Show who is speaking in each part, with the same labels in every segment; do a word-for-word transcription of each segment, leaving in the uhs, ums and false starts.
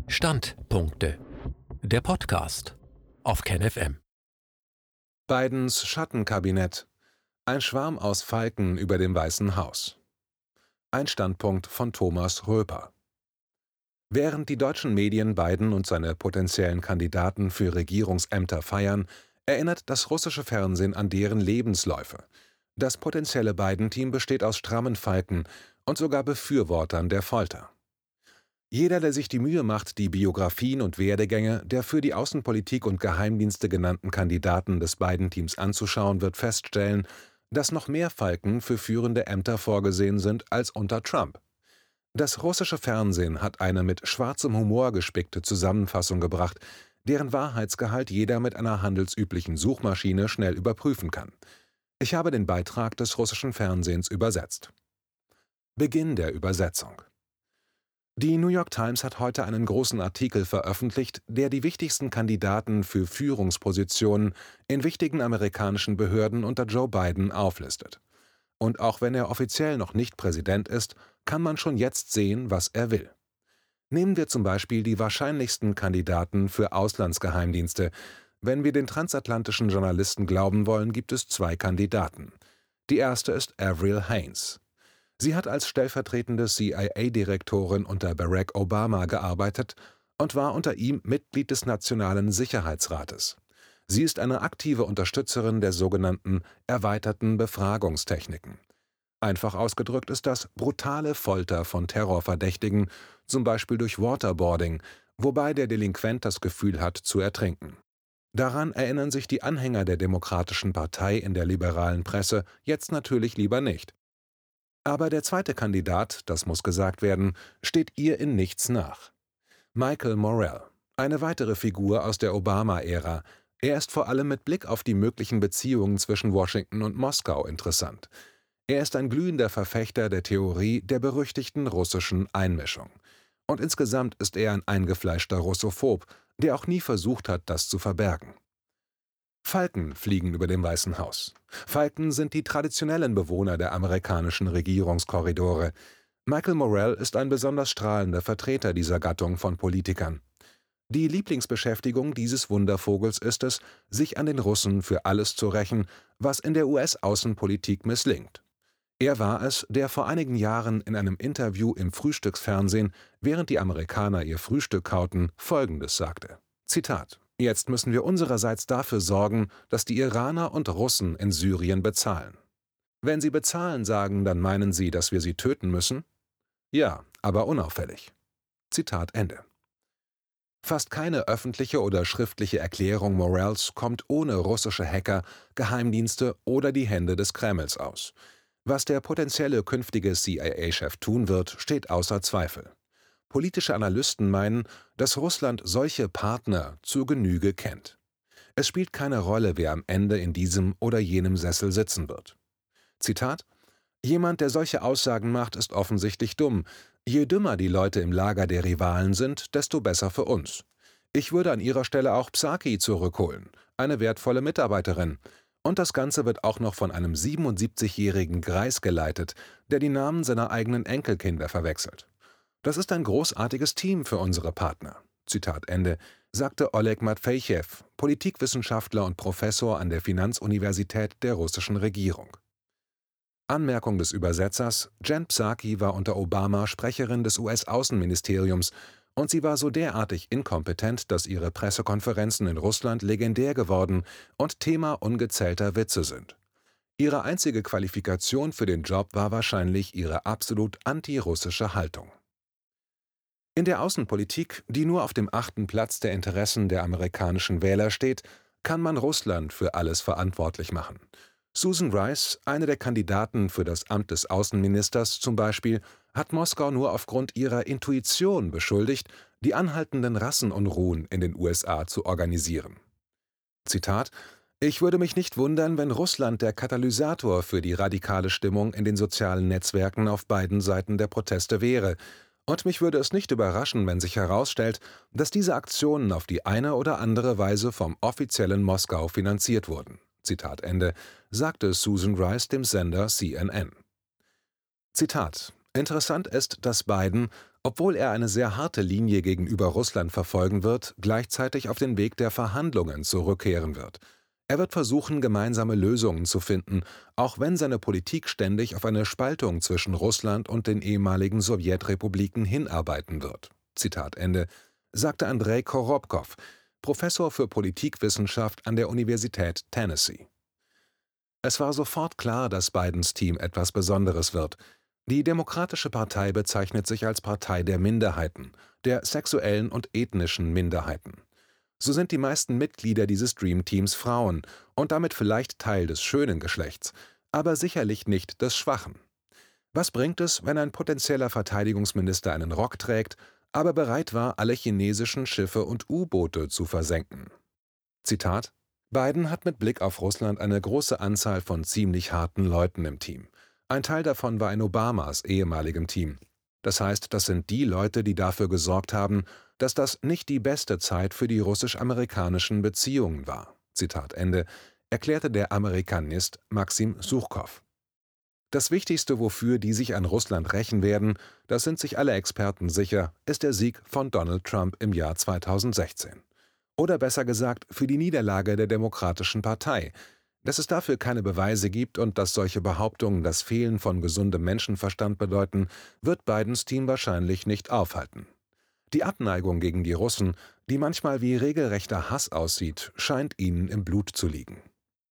Speaker 1: Standpunkte. Der Podcast auf KenFM.
Speaker 2: Bidens Schattenkabinett. Ein Schwarm aus Falken über dem Weißen Haus. Ein Standpunkt von Thomas Röper. Während die deutschen Medien Biden und seine potenziellen Kandidaten für Regierungsämter feiern, erinnert das russische Fernsehen an deren Lebensläufe. Das potenzielle Biden-Team besteht aus strammen Falken und sogar Befürwortern der Folter. Jeder, der sich die Mühe macht, die Biografien und Werdegänge der für die Außenpolitik und Geheimdienste genannten Kandidaten des Biden-Teams anzuschauen, wird feststellen, dass noch mehr Falken für führende Ämter vorgesehen sind als unter Trump. Das russische Fernsehen hat eine mit schwarzem Humor gespickte Zusammenfassung gebracht, deren Wahrheitsgehalt jeder mit einer handelsüblichen Suchmaschine schnell überprüfen kann. Ich habe den Beitrag des russischen Fernsehens übersetzt. Beginn der Übersetzung. Die New York Times hat heute einen großen Artikel veröffentlicht, der die wichtigsten Kandidaten für Führungspositionen in wichtigen amerikanischen Behörden unter Joe Biden auflistet. Und auch wenn er offiziell noch nicht Präsident ist, kann man schon jetzt sehen, was er will. Nehmen wir zum Beispiel die wahrscheinlichsten Kandidaten für Auslandsgeheimdienste. Wenn wir den transatlantischen Journalisten glauben wollen, gibt es zwei Kandidaten. Die erste ist Avril Haines. Sie hat als stellvertretende C I A-Direktorin unter Barack Obama gearbeitet und war unter ihm Mitglied des Nationalen Sicherheitsrates. Sie ist eine aktive Unterstützerin der sogenannten erweiterten Befragungstechniken. Einfach ausgedrückt ist das brutale Folter von Terrorverdächtigen, zum Beispiel durch Waterboarding, wobei der Delinquent das Gefühl hat, zu ertrinken. Daran erinnern sich die Anhänger der Demokratischen Partei in der liberalen Presse jetzt natürlich lieber nicht. Aber der zweite Kandidat, das muss gesagt werden, steht ihr in nichts nach. Michael Morell, eine weitere Figur aus der Obama-Ära. Er ist vor allem mit Blick auf die möglichen Beziehungen zwischen Washington und Moskau interessant. Er ist ein glühender Verfechter der Theorie der berüchtigten russischen Einmischung. Und insgesamt ist er ein eingefleischter Russophob, der auch nie versucht hat, das zu verbergen. Falken fliegen über dem Weißen Haus. Falken sind die traditionellen Bewohner der amerikanischen Regierungskorridore. Michael Morell ist ein besonders strahlender Vertreter dieser Gattung von Politikern. Die Lieblingsbeschäftigung dieses Wundervogels ist es, sich an den Russen für alles zu rächen, was in der U S-Außenpolitik misslingt. Er war es, der vor einigen Jahren in einem Interview im Frühstücksfernsehen, während die Amerikaner ihr Frühstück kauten, Folgendes sagte. Zitat: Jetzt müssen wir unsererseits dafür sorgen, dass die Iraner und Russen in Syrien bezahlen. Wenn sie bezahlen sagen, dann meinen sie, dass wir sie töten müssen? Ja, aber unauffällig. Zitat Ende. Fast keine öffentliche oder schriftliche Erklärung Morells kommt ohne russische Hacker, Geheimdienste oder die Hände des Kremls aus. Was der potenzielle künftige C I A-Chef tun wird, steht außer Zweifel. Politische Analysten meinen, dass Russland solche Partner zur Genüge kennt. Es spielt keine Rolle, wer am Ende in diesem oder jenem Sessel sitzen wird. Zitat: Jemand, der solche Aussagen macht, ist offensichtlich dumm. Je dümmer die Leute im Lager der Rivalen sind, desto besser für uns. Ich würde an ihrer Stelle auch Psaki zurückholen, eine wertvolle Mitarbeiterin. Und das Ganze wird auch noch von einem siebenundsiebzigjährigen Greis geleitet, der die Namen seiner eigenen Enkelkinder verwechselt. Das ist ein großartiges Team für unsere Partner. Zitat Ende, sagte Oleg Matvejew, Politikwissenschaftler und Professor an der Finanzuniversität der russischen Regierung. Anmerkung des Übersetzers: Jen Psaki war unter Obama Sprecherin des U S-Außenministeriums und sie war so derartig inkompetent, dass ihre Pressekonferenzen in Russland legendär geworden und Thema ungezählter Witze sind. Ihre einzige Qualifikation für den Job war wahrscheinlich ihre absolut antirussische Haltung. In der Außenpolitik, die nur auf dem achten Platz der Interessen der amerikanischen Wähler steht, kann man Russland für alles verantwortlich machen. Susan Rice, eine der Kandidaten für das Amt des Außenministers zum Beispiel, hat Moskau nur aufgrund ihrer Intuition beschuldigt, die anhaltenden Rassenunruhen in den U S A zu organisieren. Zitat: Ich würde mich nicht wundern, wenn Russland der Katalysator für die radikale Stimmung in den sozialen Netzwerken auf beiden Seiten der Proteste wäre. Und mich würde es nicht überraschen, wenn sich herausstellt, dass diese Aktionen auf die eine oder andere Weise vom offiziellen Moskau finanziert wurden. Zitat Ende, sagte Susan Rice dem Sender C N N. Zitat: Interessant ist, dass Biden, obwohl er eine sehr harte Linie gegenüber Russland verfolgen wird, gleichzeitig auf den Weg der Verhandlungen zurückkehren wird. Er wird versuchen, gemeinsame Lösungen zu finden, auch wenn seine Politik ständig auf eine Spaltung zwischen Russland und den ehemaligen Sowjetrepubliken hinarbeiten wird. Zitat Ende, sagte Andrei Korobkow, Professor für Politikwissenschaft an der Universität Tennessee. Es war sofort klar, dass Bidens Team etwas Besonderes wird. Die Demokratische Partei bezeichnet sich als Partei der Minderheiten, der sexuellen und ethnischen Minderheiten. So sind die meisten Mitglieder dieses Dream-Teams Frauen und damit vielleicht Teil des schönen Geschlechts, aber sicherlich nicht des schwachen. Was bringt es, wenn ein potenzieller Verteidigungsminister einen Rock trägt, aber bereit war, alle chinesischen Schiffe und U-Boote zu versenken? Zitat: Biden hat mit Blick auf Russland eine große Anzahl von ziemlich harten Leuten im Team. Ein Teil davon war in Obamas ehemaligem Team. Das heißt, das sind die Leute, die dafür gesorgt haben, dass das nicht die beste Zeit für die russisch-amerikanischen Beziehungen war. Zitat Ende, erklärte der Amerikanist Maxim Suchkow. Das Wichtigste, wofür die sich an Russland rächen werden, das sind sich alle Experten sicher, ist der Sieg von Donald Trump im Jahr zweitausendsechzehn. Oder besser gesagt, für die Niederlage der Demokratischen Partei. Dass es dafür keine Beweise gibt und dass solche Behauptungen das Fehlen von gesundem Menschenverstand bedeuten, wird Bidens Team wahrscheinlich nicht aufhalten. Die Abneigung gegen die Russen, die manchmal wie regelrechter Hass aussieht, scheint ihnen im Blut zu liegen.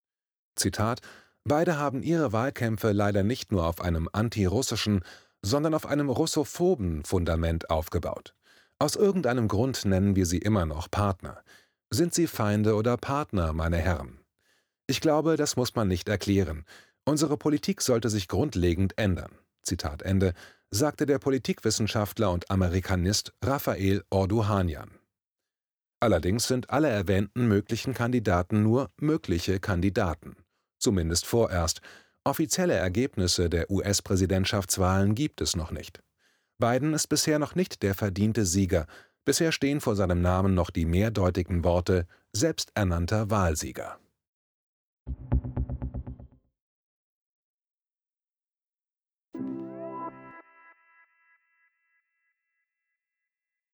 Speaker 2: Zitat: Beide haben ihre Wahlkämpfe leider nicht nur auf einem antirussischen, sondern auf einem russophoben Fundament aufgebaut. Aus irgendeinem Grund nennen wir sie immer noch Partner. Sind sie Feinde oder Partner, meine Herren? Ich glaube, das muss man nicht erklären. Unsere Politik sollte sich grundlegend ändern. Zitat Ende, sagte der Politikwissenschaftler und Amerikanist Raphael Orduhanyan. Allerdings sind alle erwähnten möglichen Kandidaten nur mögliche Kandidaten. Zumindest vorerst. Offizielle Ergebnisse der U S-Präsidentschaftswahlen gibt es noch nicht. Biden ist bisher noch nicht der verdiente Sieger. Bisher stehen vor seinem Namen noch die mehrdeutigen Worte selbsternannter Wahlsieger.